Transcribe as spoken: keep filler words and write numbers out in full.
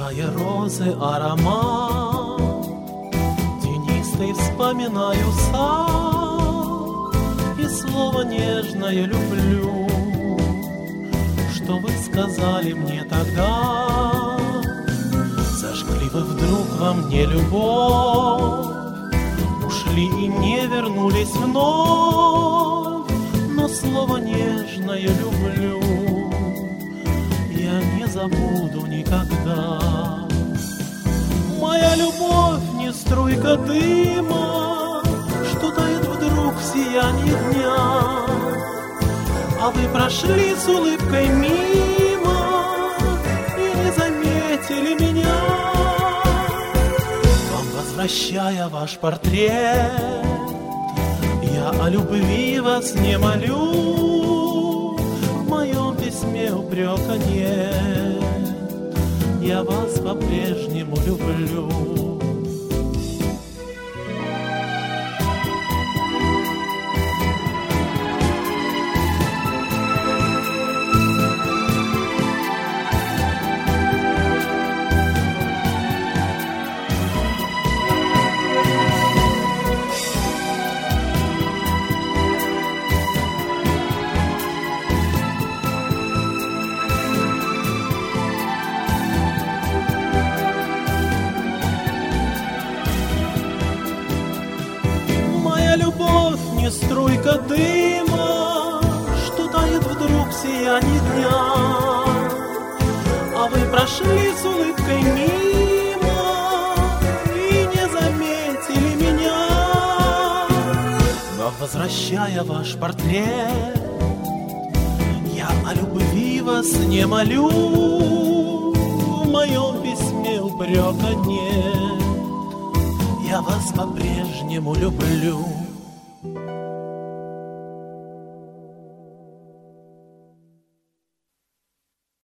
Вдыхая розы аромат, тенистой вспоминаю сад и слово нежное люблю, что вы сказали мне тогда. Зажгли вы вдруг во мне любовь, ушли и не вернулись вновь, но слово нежное люблю я не забуду никогда. Моя любовь не струйка дыма, что тает вдруг в сиянии дня, а вы прошли с улыбкой мимо и не заметили меня. Вам возвращая ваш портрет, я о любви вас не молю, в моем письме упрека нет, я вас по-прежнему люблю. Любовь не струйка дыма, что тает вдруг в сиянии дня, а вы прошли с улыбкой мимо и не заметили меня. Но возвращая ваш портрет, я о любви вас не молю, в моем письме упрека нет, я вас по-прежнему люблю.